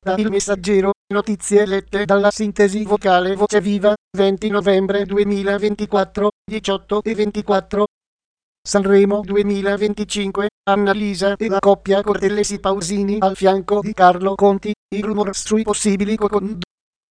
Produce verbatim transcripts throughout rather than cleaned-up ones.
Da Il Messaggero, notizie lette dalla sintesi vocale Voce Viva, venti novembre duemilaventiquattro, diciotto e ventiquattro. Sanremo duemilaventicinque, Annalisa e la coppia Cortellesi-Pausini al fianco di Carlo Conti, i rumors sui possibili co-conduttori.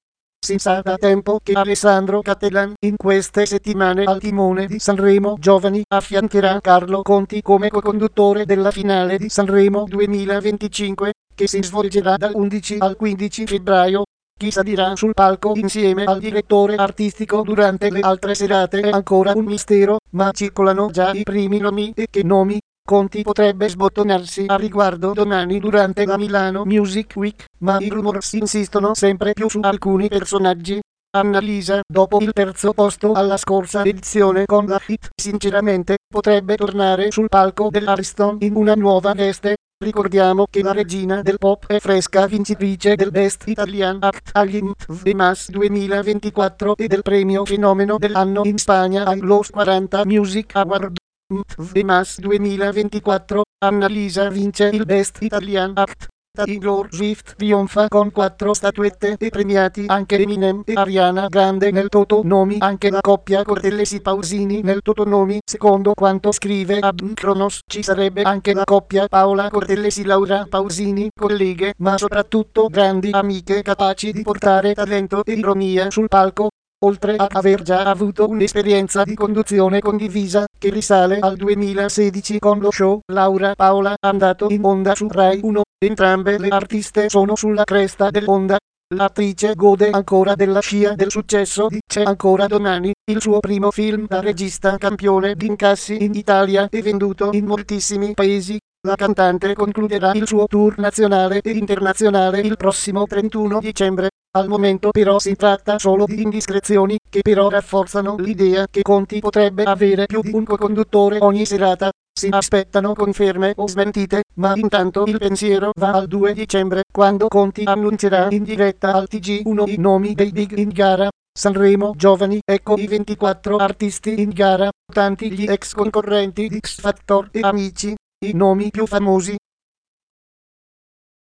Si sa da tempo che Alessandro Cattelan, in queste settimane al timone di Sanremo Giovani, affiancherà Carlo Conti come co-conduttore della finale di Sanremo duemilaventicinque, che si svolgerà dal undici al quindici febbraio. Chi salirà sul palco insieme al direttore artistico durante le altre serate è ancora un mistero, ma circolano già i primi nomi. E che nomi? Conti potrebbe sbottonarsi a riguardo domani durante la Milano Music Week, ma i rumors insistono sempre più su alcuni personaggi. Annalisa, dopo il terzo posto alla scorsa edizione con la hit Sinceramente, potrebbe tornare sul palco dell'Ariston in una nuova veste. Ricordiamo che la regina del pop è fresca vincitrice del Best Italian Act agli M T V Mas duemilaventiquattro e del premio Fenomeno dell'anno in Spagna ai Los quaranta Music Award. M T V Mas duemilaventiquattro, Annalisa vince il Best Italian Act. Taylor Swift trionfa con quattro statuette e premiati anche Eminem e Ariana Grande nel Totonomi, anche la coppia Cortellesi-Pausini nel Totonomi. Secondo quanto scrive Abn Cronos, ci sarebbe anche la coppia Paola Cortellesi-Laura Pausini, colleghe ma soprattutto grandi amiche capaci di portare talento e ironia sul palco, oltre ad aver già avuto un'esperienza di conduzione condivisa, che risale al duemilasedici con lo show Laura Paola, andato in onda su Rai uno. Entrambe le artiste sono sulla cresta dell'onda. L'attrice gode ancora della scia del successo di C'è ancora domani, il suo primo film da regista campione di incassi in Italia e venduto in moltissimi paesi. La cantante concluderà il suo tour nazionale e internazionale il prossimo trentuno dicembre. Al momento però si tratta solo di indiscrezioni, che però rafforzano l'idea che Conti potrebbe avere più di un co-conduttore ogni serata. Si aspettano conferme o smentite, ma intanto il pensiero va al due dicembre, quando Conti annuncerà in diretta al T G uno i nomi dei big in gara. Sanremo Giovani, ecco i ventiquattro artisti in gara, tanti gli ex concorrenti di X Factor e Amici. I nomi più famosi